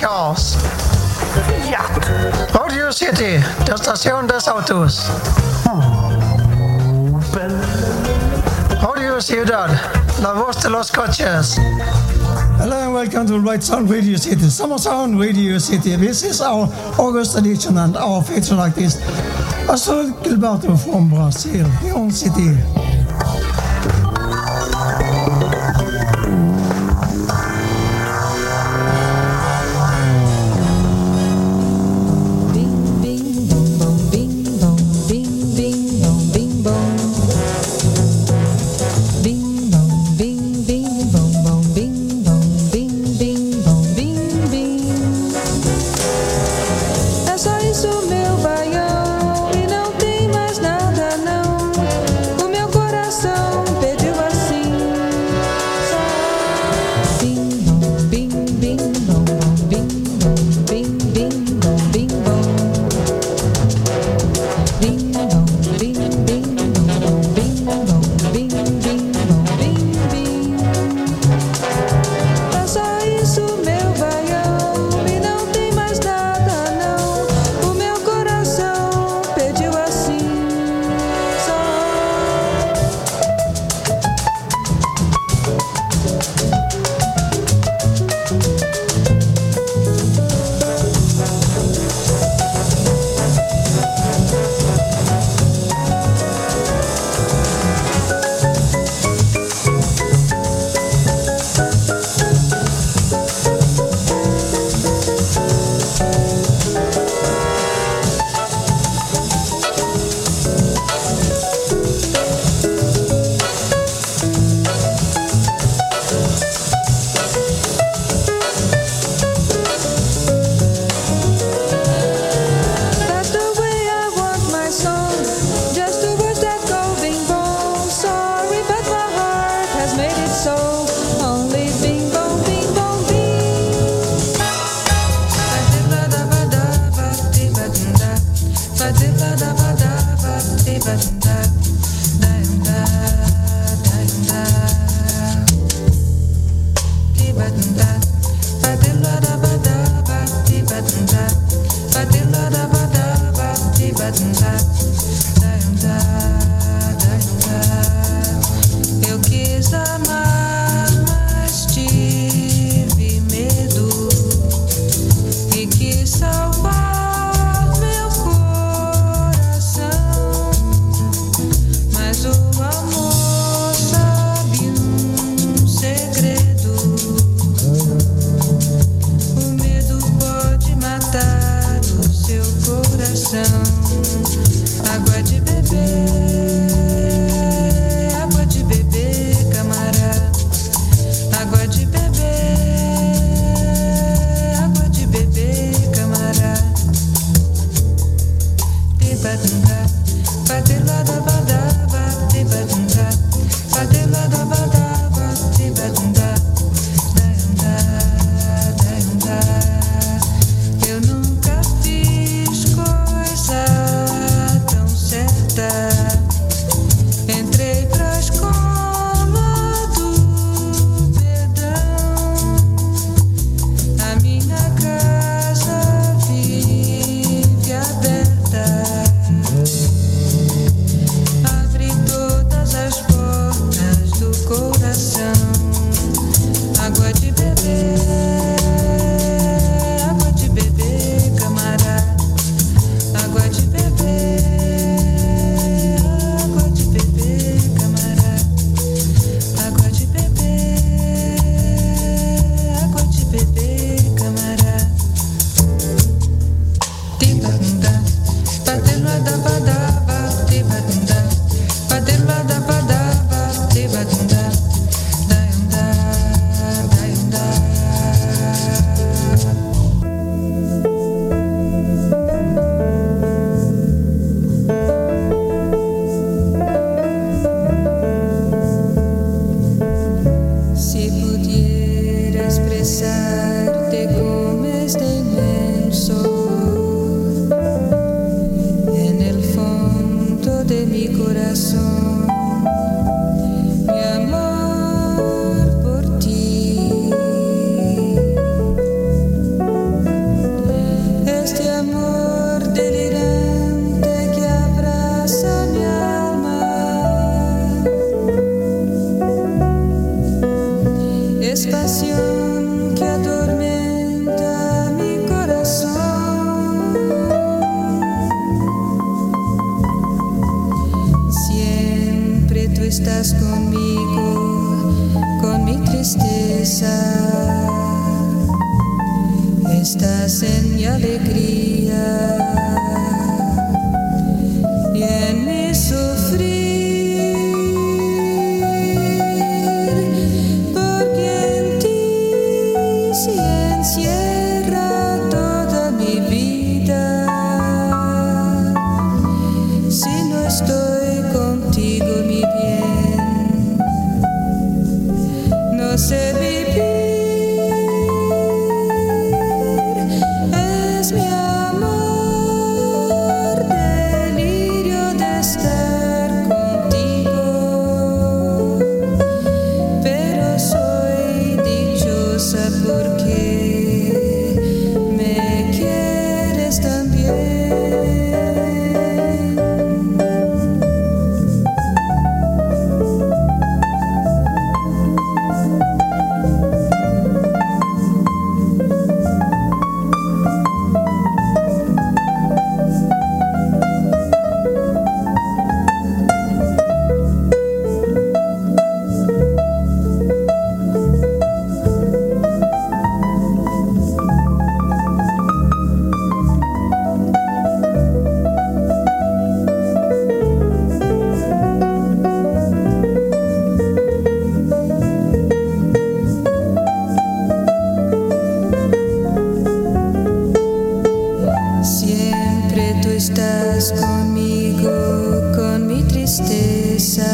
Cars. Ja. Radio City, der Station des Autos. Radio Ciudad, la voz de los coches. Hello and welcome to Right Sound Radio City, Summer Sound Radio City. This is our August edition and our feature like this. Azul Gilberto from Brazil, Lyon City. É só isso, meu baião, e não tem mais nada não. O meu estás conmigo, con mi tristeza, estás en mi alegría y en mi sufrir. No sé vivir, es mi amor, delirio de estar contigo, pero soy dichosa porque me quieres también. Estás conmigo, con mi tristeza,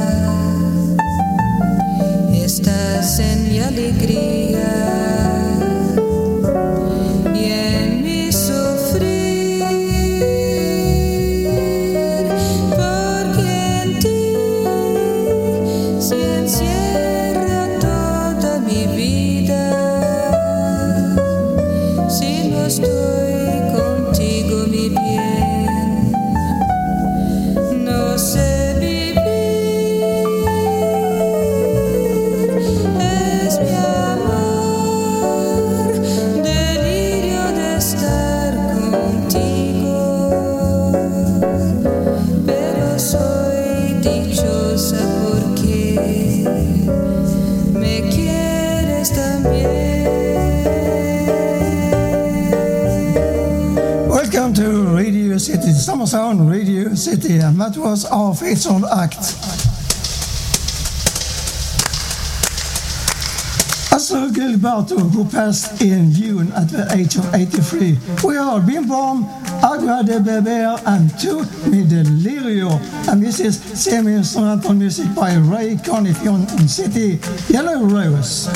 estás en mi alegría y en mi sufrir, porque en ti se encierra toda mi vida. Si no estoy contigo, mi bien, no sé vivir, es mi amor, delirio de estar contigo, pero soy dichosa porque me quieres también. Welcome to Radio City, Summer Sound Radio City, and that was our faithful act. Astrid Gilberto, who passed in June at the age of 83. We are Bim Bom, Agua de Beber, and two with Delirio. And this is semi-instrumental music by Ray Conniff in City, Yellow Rose.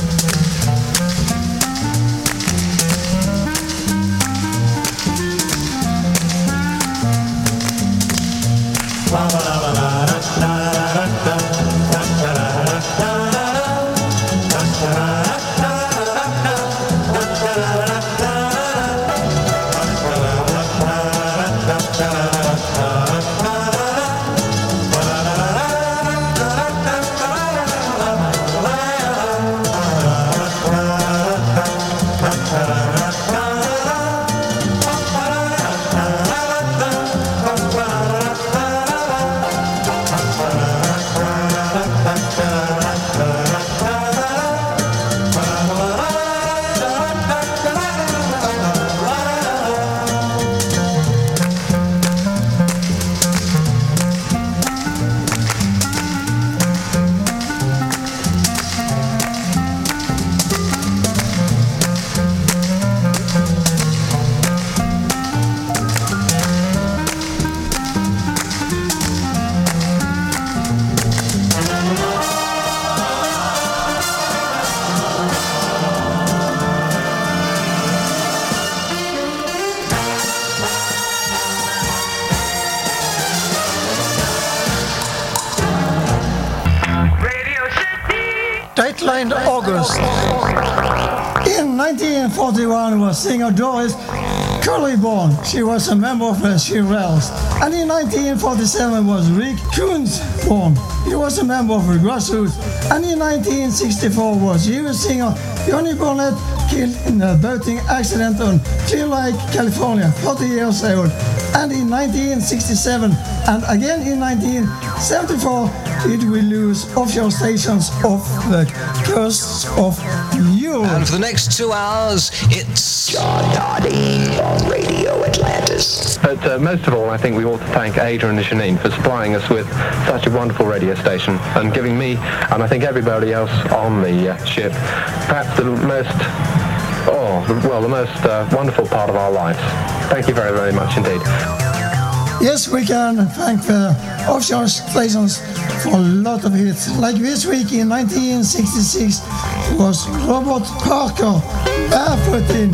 Dateline August. In 1941 was singer Doris Curleyborn. She was a member of the Shirelles. And in 1947 was Rick Coons born. He was a member of the Grassroots. And in 1964 was US singer Johnny Burnett, killed in a boating accident on Clear Lake, California, 40 years old. And in 1967 and again in 1974 did we lose offshore stations off the coasts of Europe. And for the next 2 hours, it's John Noddy on Radio Atlantis. But most of all, I think we ought to thank Ada and Janine for supplying us with such a wonderful radio station and giving me, and I think everybody else on the ship, perhaps the most wonderful part of our lives. Thank you very, very much indeed. Yes, we can thank the offshore stations for a lot of hits. Like this week in 1966 was Robert Parker, Barefootin',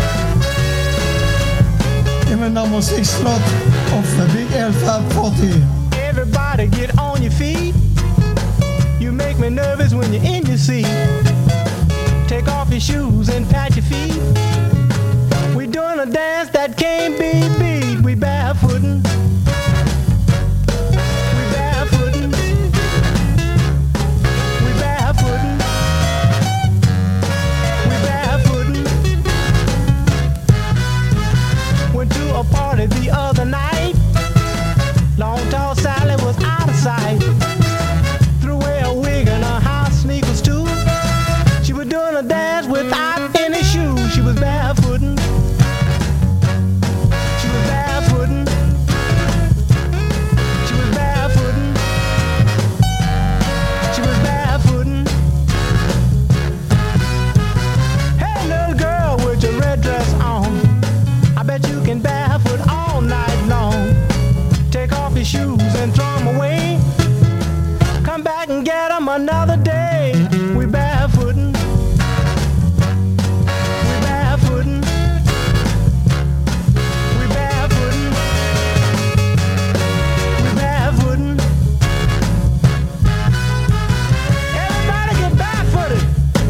in the number 6 slot of the Big L Fab 40. Everybody get on your feet. You make me nervous when you're in your seat. Take off your shoes and pat your feet. We're doing a dance that can't be beat. We barefootin'. We barefootin'. We barefootin'. We barefootin'. Went to a party the other night. Long tall Sally was out of sight. Threw away a wig and her house sneakers too. She was doing a dance without any shoes. She was barefootin'. She was barefootin'. She was barefootin'. She was barefootin'. Hey little girl with your red dress on, I bet you can barefoot all night long. Take off your shoes and throw them away. Come back and get them another day. We barefootin'. We barefootin'. We barefootin'. We barefootin'. Everybody get barefooted.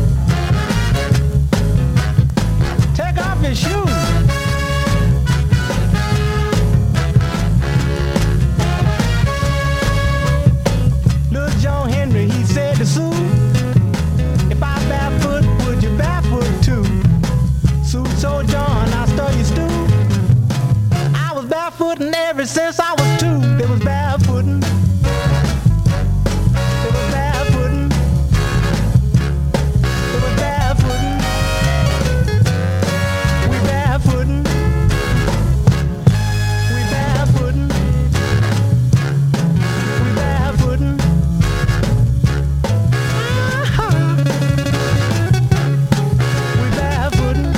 Take off your shoes. Little John Henry, he said to Sue, if I barefoot, would you barefoot too? Sue told John, I'll stir your stew. I was barefooting ever since I was 2. They was barefooting. They was barefooting. They was barefooting. We barefooting. We barefooting. We barefooting. We barefootin'.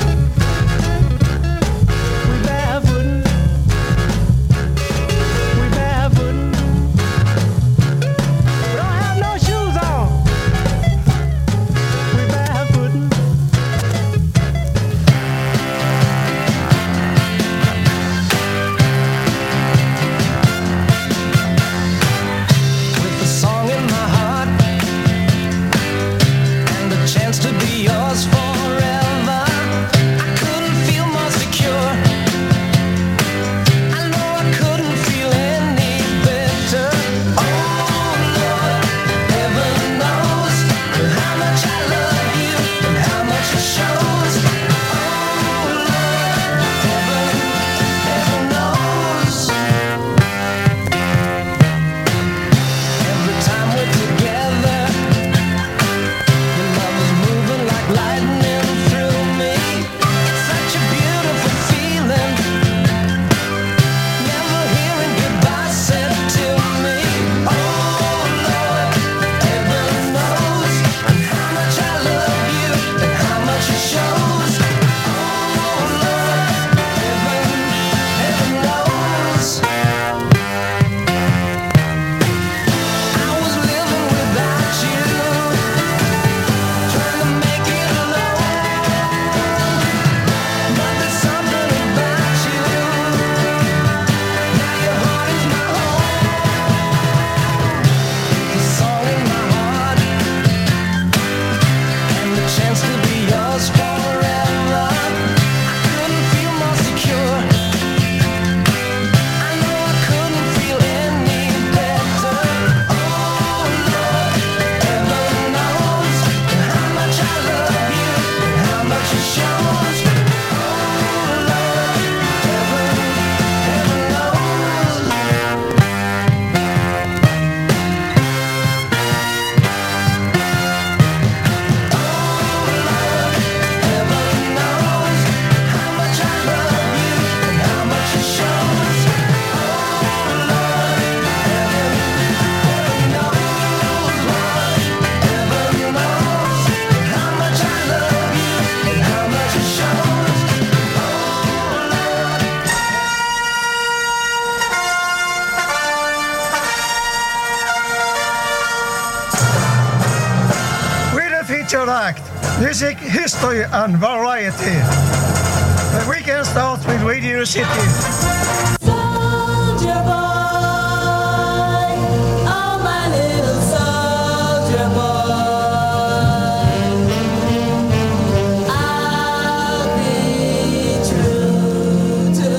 We barefootin'. We barefootin'. Music, history and variety. The weekend starts with Radio City. Soldier boy, oh my little soldier boy, I'll be true to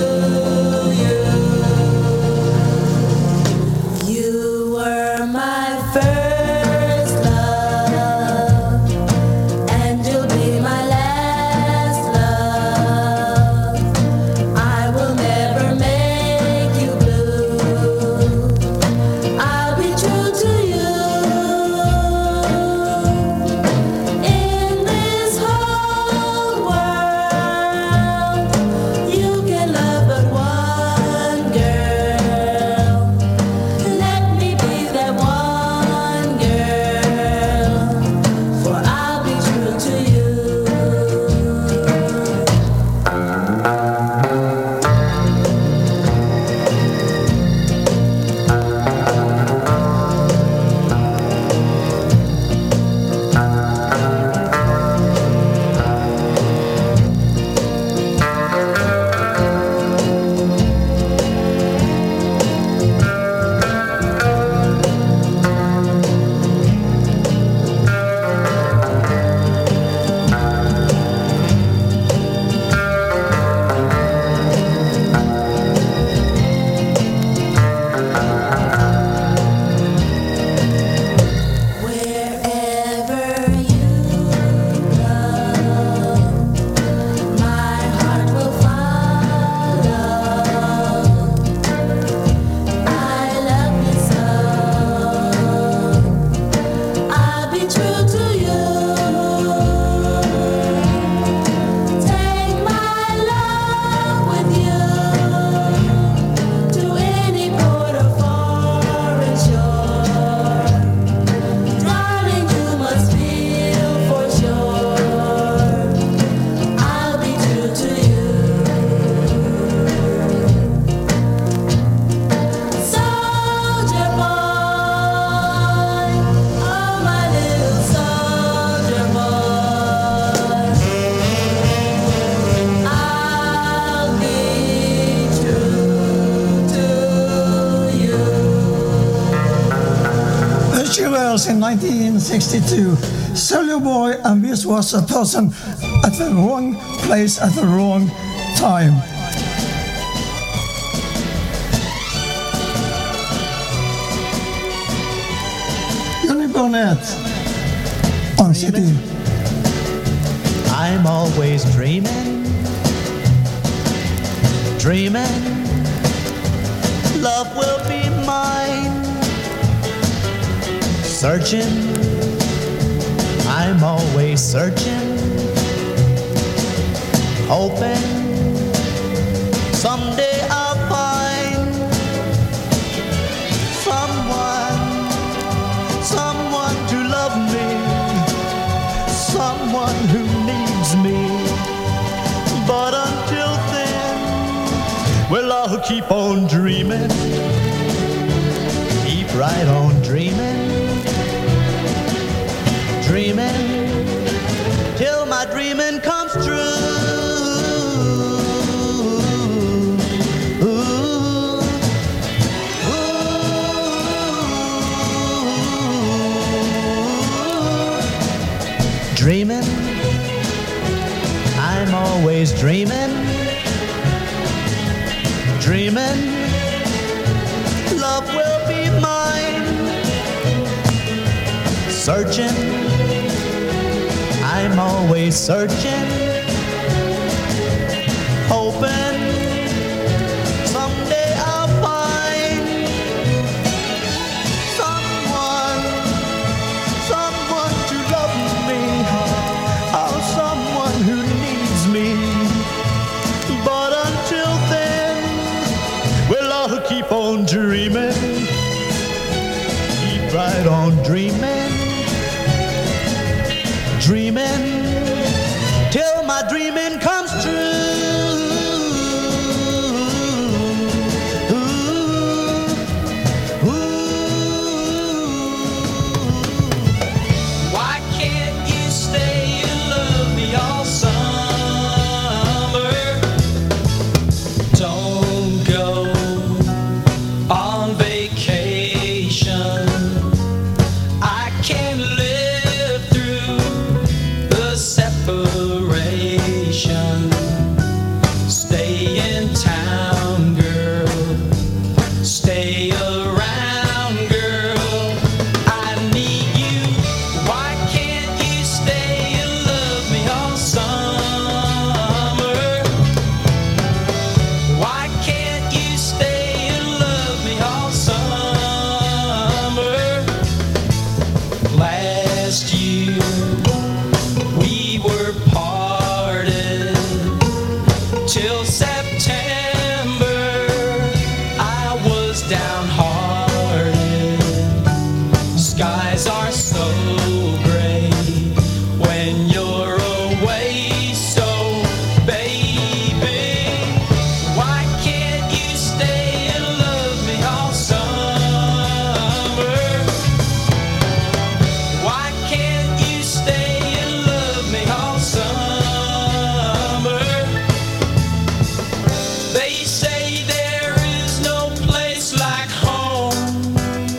you. You were my first love, and you'll be my last love. I will never make you blue. I'll be true to you. In this whole world, you can love but one girl. Let me be that one girl, for I'll be true to you. Wherever you go, my heart will follow. I love you so. I'll be true to you. Take my love with you to any port or foreign shore. Darling, you must feel for sure I'll be true to you. Soldier boy, oh my little soldier boy, I'll be true to you. The Jewels in 1962. Soldier Boy, and this was a person at the wrong place at the wrong time. Johnny Burnett on City. I'm always dreaming, dreaming, love will be mine. Searching, I'm always searching, hoping someday I'll find someone to love me, someone who needs me. But until then, well, I'll keep on dreaming, keep right on dreaming, dreaming till my dreaming comes true. Dreaming, I'm always dreaming, dreaming, love will be mine. Searching, I'm always searching, hoping someday I'll find someone to love me, oh, someone who needs me. But until then, well, I'll keep on dreaming, keep right on dreaming, dreaming till my dreaming comes true. till September. I was downhearted. Skies are so gray when you're away. So, baby, why can't you stay and love me all summer? Why can't you stay and love me all summer? They say there is no place like home,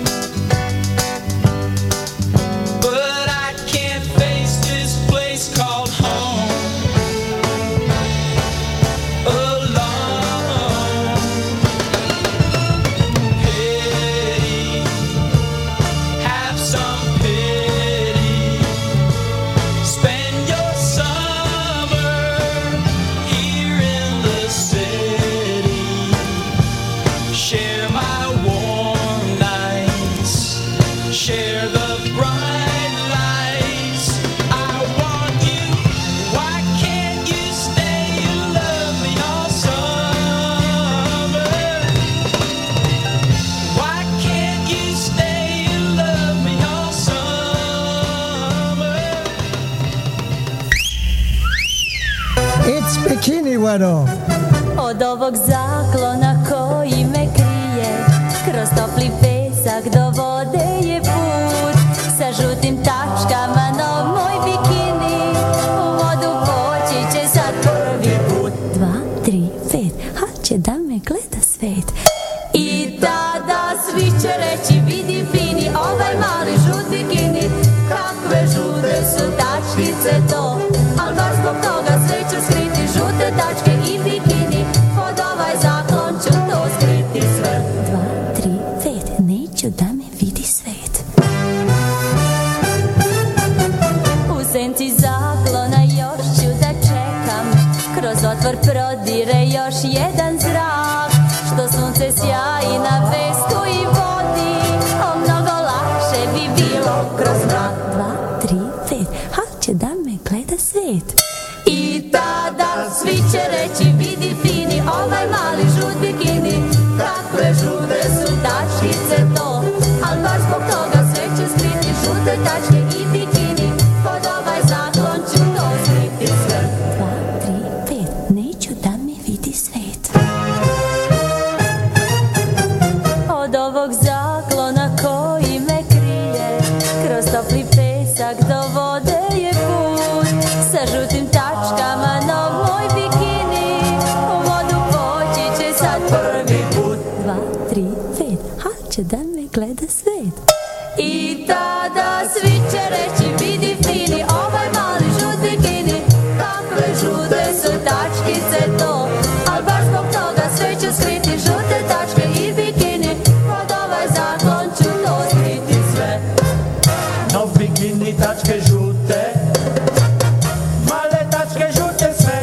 but I can't face this place called home alone. Pity, have some pity. Spend your summer here in the city. Share my warm nights. Share the bright lights. I want you. Why can't you stay and love me all summer? Why can't you stay and love me all summer? It's bikini weather. Od ovog zaklona koji me krije, kroz topli pesak do vode je put. Sa žutim tačkama no moj bikini, u vodu poći će sad prvi put. 2, 3, 5, haće da me gleda svet. I tada svi će reći vidi fini, ovaj mali žut bikini. Kakve žute su tačkice to, al baš zbog toga sve ću skriti. Žute tačke i bikini, pod ovaj zaklon ću to skriti sve. 2, 3, 5, neću da me vidi svet. U senci zaklona još ću da čekam, kroz otvor prodire još jedan zrak. Što sunce sjaji na pesku i vodi, o mnogo lakše bi bilo kroz mrak. 2, 3, 5, haće da me gleda svet. I tada svi će reći vidi fini, ovaj mali žut bikini. Kakve žute su tačkice to, al baš zbog toga sve ću skriti. Žute tačke i bikini, pod ovaj zaklon ću to skriti sve. 2, 3, 5, neću da me vidi svet. Od ovog zaklona koji me krije, kroz topli pesak do vode je put. Sa žutim tačkama no moj bikini, u vodu poći će sad prvi put. 2, 3, 5, haće da me gleda svet. I tada svi će reći vidi fini, ovaj mali žut bikini. Kakve žute su tačkice to, al baš zbog toga sve ću skriti. Žute tačke i bikini, pod ovaj zaklon ću to skriti sve. No bikini tačke žute, male tačke žute sve.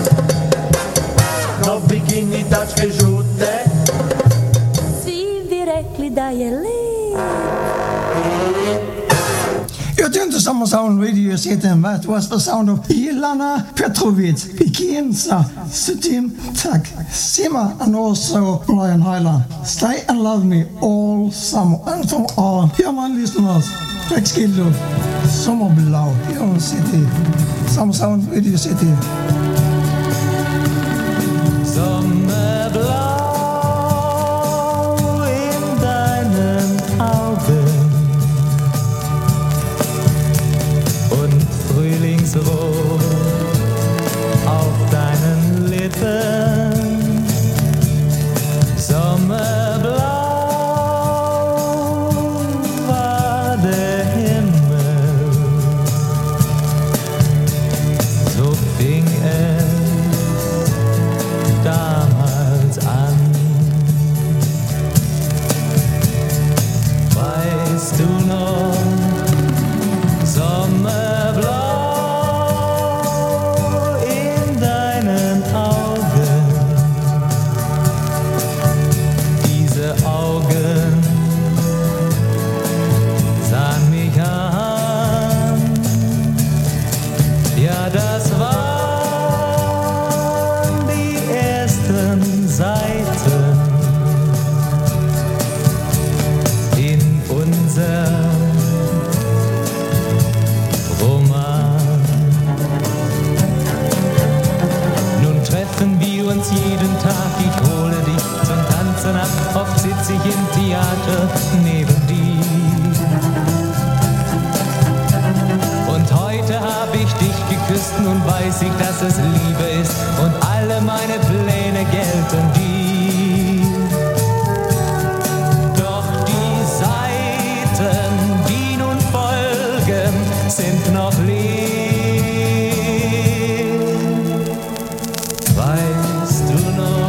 No bikini tačke žute. Svi bi rekli da je lep. Jag tyckte Summer Sound Radio City, that was the sound of Jelena Petrovic, Vikinsa, Sutim Tak, Sima, and also Brian Hyland. Stay and love me all summer. And from all human listeners, Rex Gildo, Sommerblau, Björn City, Summer Sound Radio City. Sommerblau in deinen Augen und Frühlingsrot auf deinen Lippen. Sommerblau war der Himmel, so fing Seiten in unserem Roman. Nun treffen wir uns jeden Tag, ich hole dich zum Tanzen ab, oft sitz ich im Theater neben dir. Und heute hab ich dich geküsst, nun weiß ich, dass es Liebe ist und alle meine Pläne gelten dir. Doch die Seiten, die nun folgen, sind noch leer. Weißt du noch?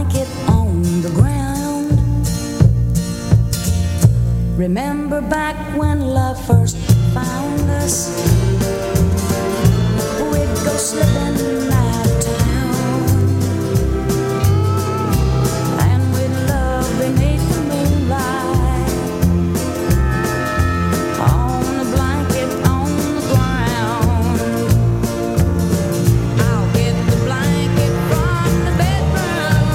Remember back when love first found us, we'd go slipping out of town, and we'd love beneath the moonlight, on the blanket on the ground. I'll get the blanket from the bedroom,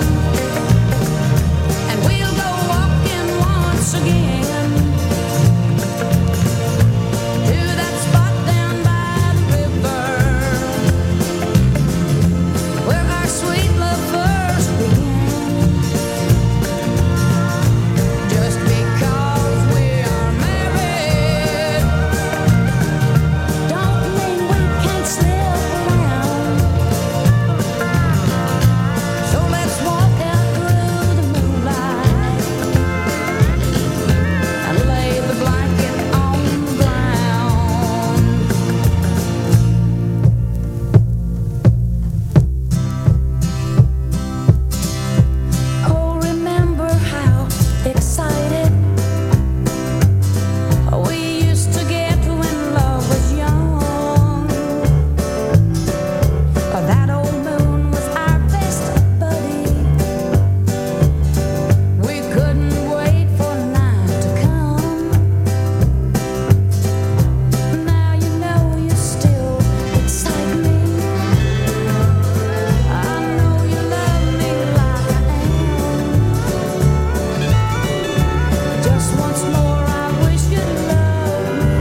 and we'll go walking once again to that spot down by the river where our sweet love first began. Just because we are married don't mean we can't slip around. So let's walk out through the moonlight and lay the blanket on the ground. Oh, remember how excited we used to get when love was young. That old moon was our best buddy. We couldn't wait for night to come. Now you know you still excite me. I know you love me like I am. Just once more I wish you'd love me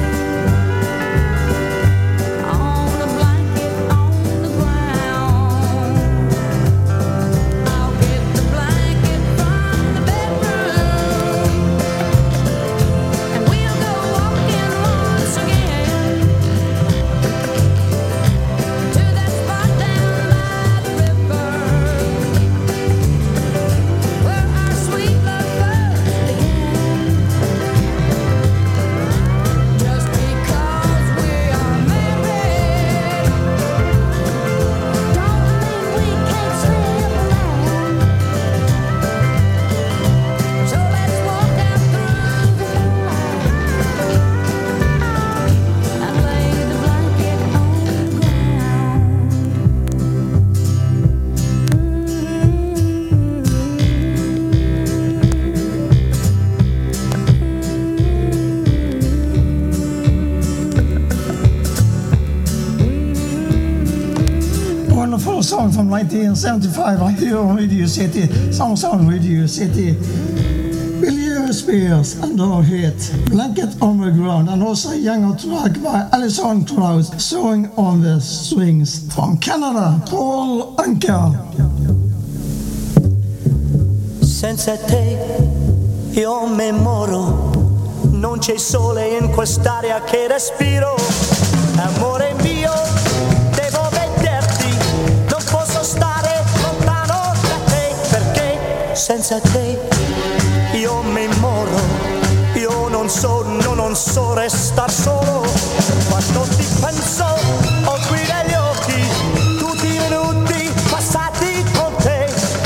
on the blanket on the ground. I'll get the blanket from the bedroom, and we'll go walking once again to that spot down by the river where our sweet love first began. Just because we are married don't mean we can't slip around. So let's walk out through the moonlight and lay the blanket on the ground. Wonderful song from 1975 right here on Radio City, Summer Sound Radio City. Billy Spears and her hit Blanket on the Ground, and also a younger track by Alison Krauss, Sewing on the Strings. From Canada, Paul Anka. Senza te io mi moro, non c'è sole in quest'aria che respiro. Amore mio, devo vederti, non posso stare lontano da te, perché senza te io mi moro, io non so restar solo. Quando ti penso ho qui negli occhi tutti i minuti passati con te,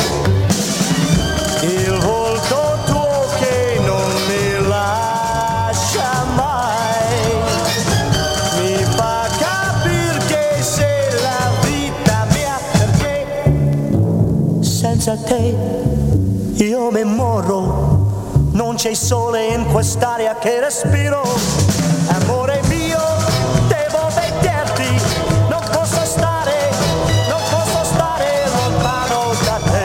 il volto tuo che non mi lascia mai, mi fa capire che sei la vita mia, perché senza te io mi moro, non c'è sole in quest'aria che respiro. Amore mio, devo vederti, non posso stare lontano da te.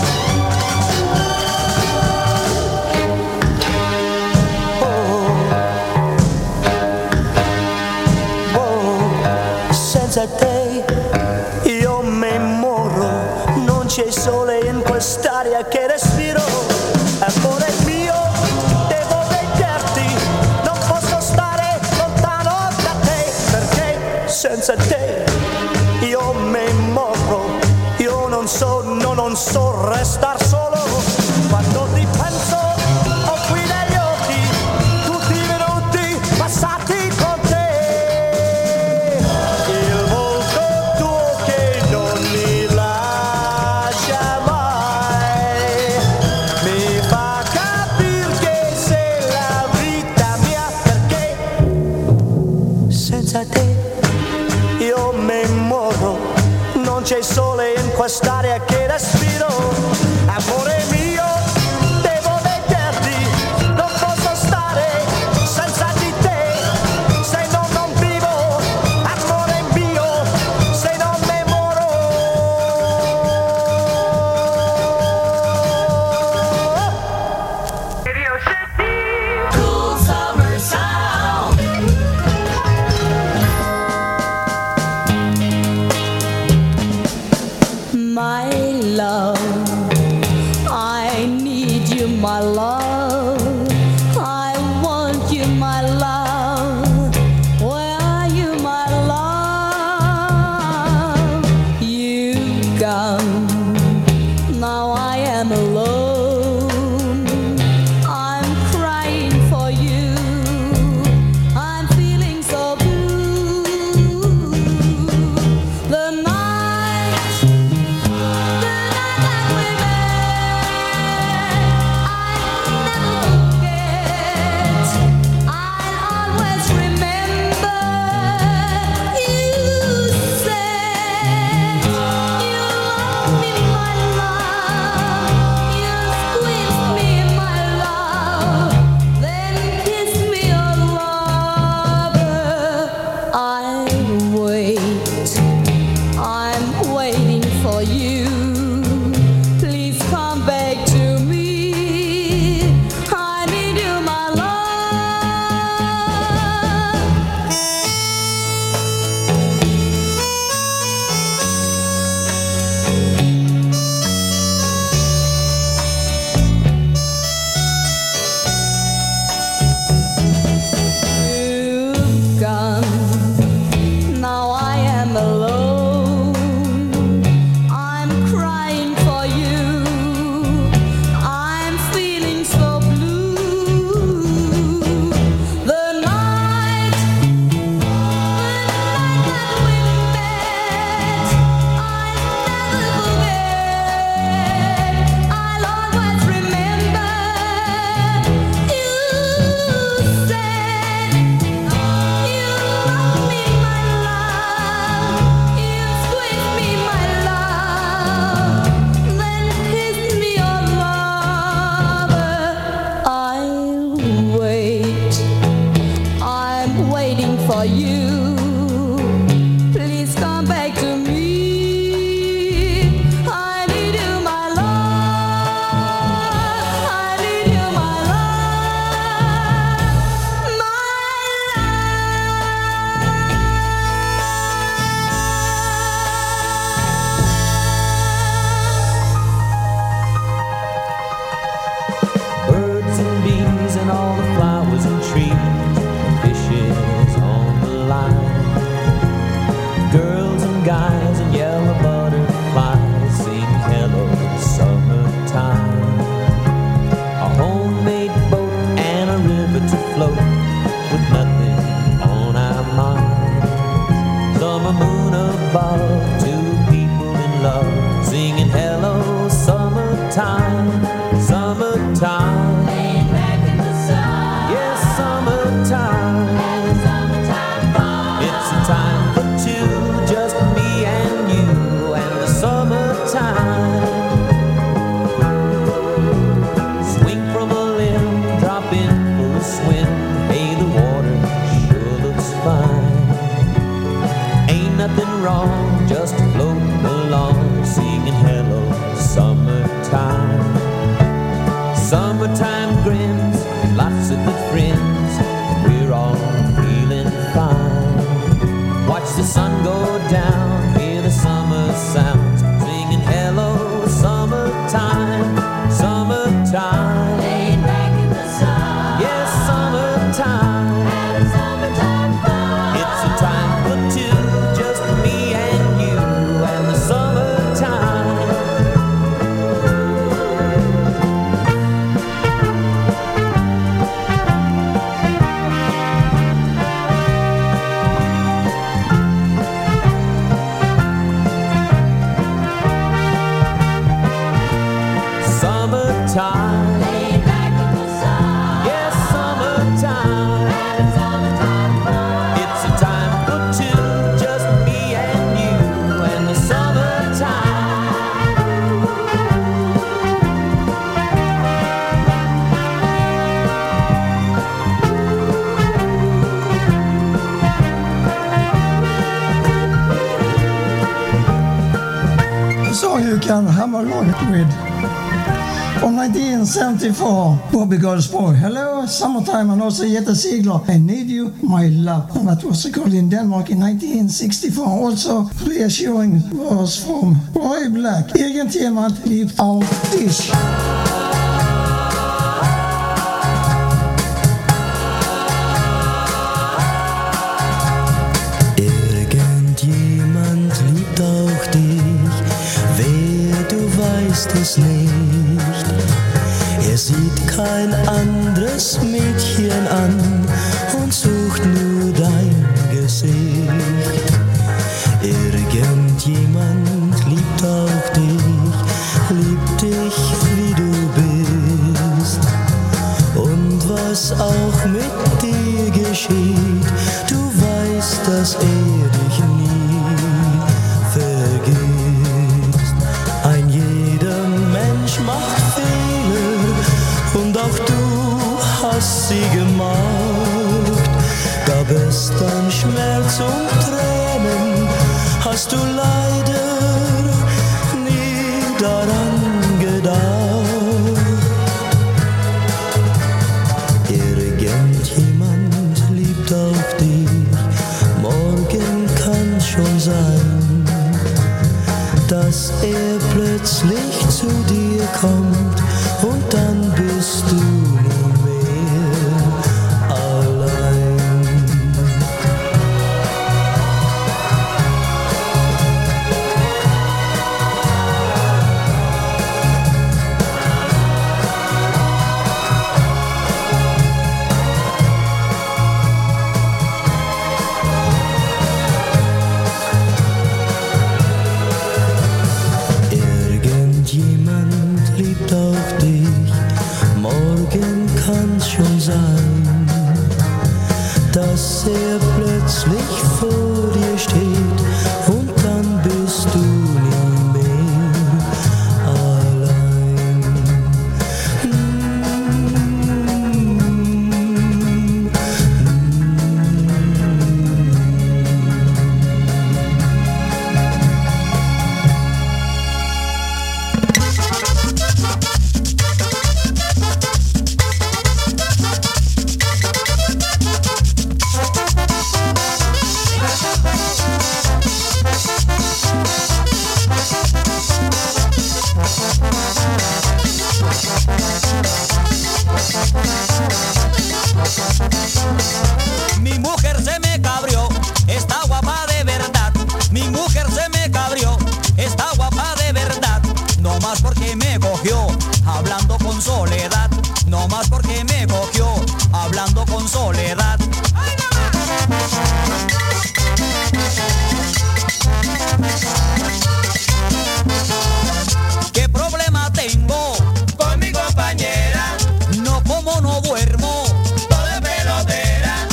Senza te io mi moro, non c'è sole in quest'aria che respiro. Amore mio, devo vederti, non posso stare lontano quest'aria che respiro. Amore mio, devo vederti, non posso stare senza di te, se no non vivo. Amore mio, se non me moro. Radio City, cool summer sound. My love, I need you, my love. I want you, my love. Where are you, my love? You've gone, now I am alone. I'm crying for you. I'm feeling so blue. The night that we can hum along with. From 1974, Bobby Goldsborg. Hello, summertime, and also Jette Ziegler. I Need You, My Love. And that was recorded in Denmark in 1964. Also, reassuring was from Roy Black. Irgendjemand liebt auch dich. Irgendjemand liebt auch dich, wer du weißt es nicht. Er sieht kein anderes Mädchen an und sucht nur dein Gesicht. Irgendjemand liebt auch dich wie du bist. Und was auch mit dir geschieht, du weißt, dass er dich nie vergisst. Ein jeder Mensch macht Fehler und auch du hast sie gemacht. Gab es dann Schmerz und Tränen, hast du leider nie daran gedacht. Irgendjemand liebt auch dich, morgen kann schon sein, dass er plötzlich zu dir kommt und dann bist du nie mehr allein. Irgendjemand liebt auch dich, morgen kann's schon sein, dass er plötzlich vor dir steht und dann bist du nie mehr allein. Mi mujer se me cabrió, está guapa de verdad. Mi mujer se me cabrió, está guapa de verdad. No más porque me cogió, hablando con Soledad. No más porque me cogió, hablando con Soledad. ¿Qué problema tengo con mi compañera? No como, no duermo, todo es pelotera.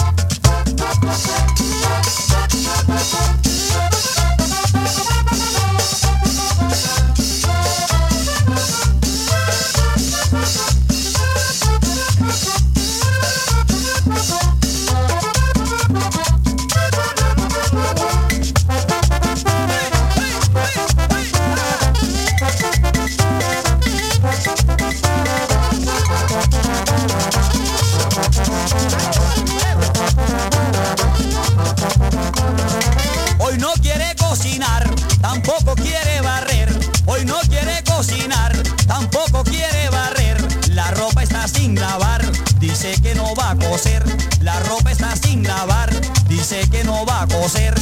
Hoy no quiere cocinar, tampoco quiere barrer. Hoy no quiere cocinar, tampoco quiere barrer. La ropa está sin lavar, dice que no va a coser. La ropa está sin lavar, dice que no va a coser.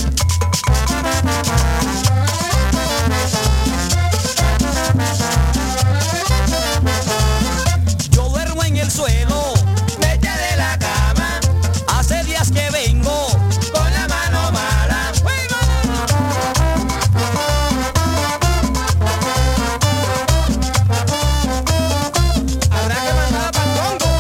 Yo duermo en el suelo, me echa de la cama. Hace días que vengo con la mano mala. Habrá que mandar para el Congo.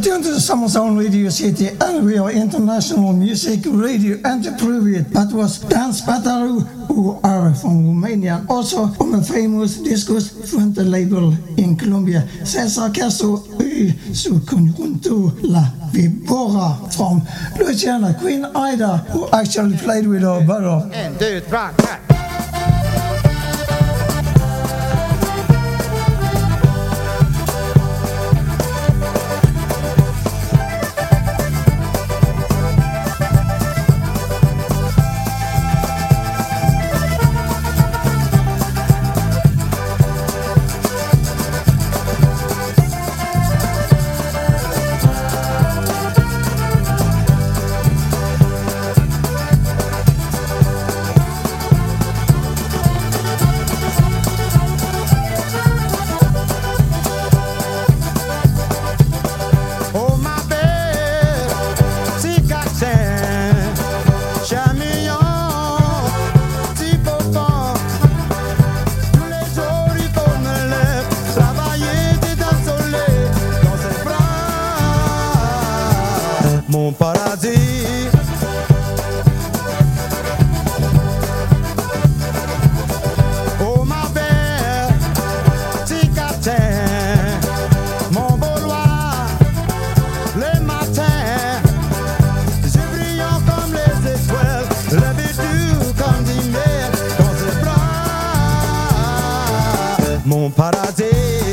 tuned to Summer Sound Radio City, and we are international music radio and to prove it. That was Dan Spataru, who are from Romania, also from a famous discos from the label in Colombia. Cesar Castro su conjunto La Vibora from Louisiana, Queen Ida, who actually played with her brother. 1, 2, 3, 4. Mon paradis.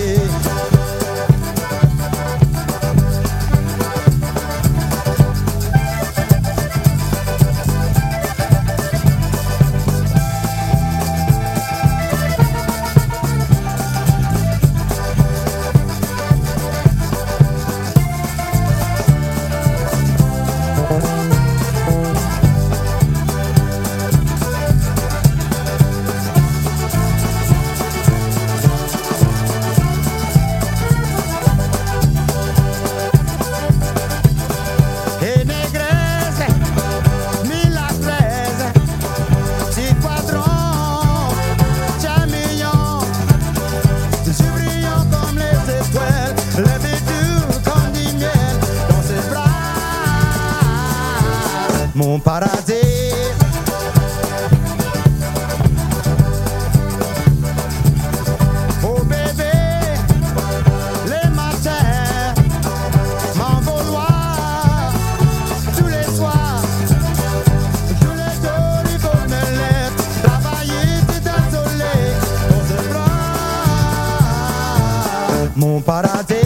Mon paradis. Oh bébé, les matins, m'envoloir tous les soirs. Tous les jours, il faut me lève, travailler tout un soleil, on se prend. Mon paradis.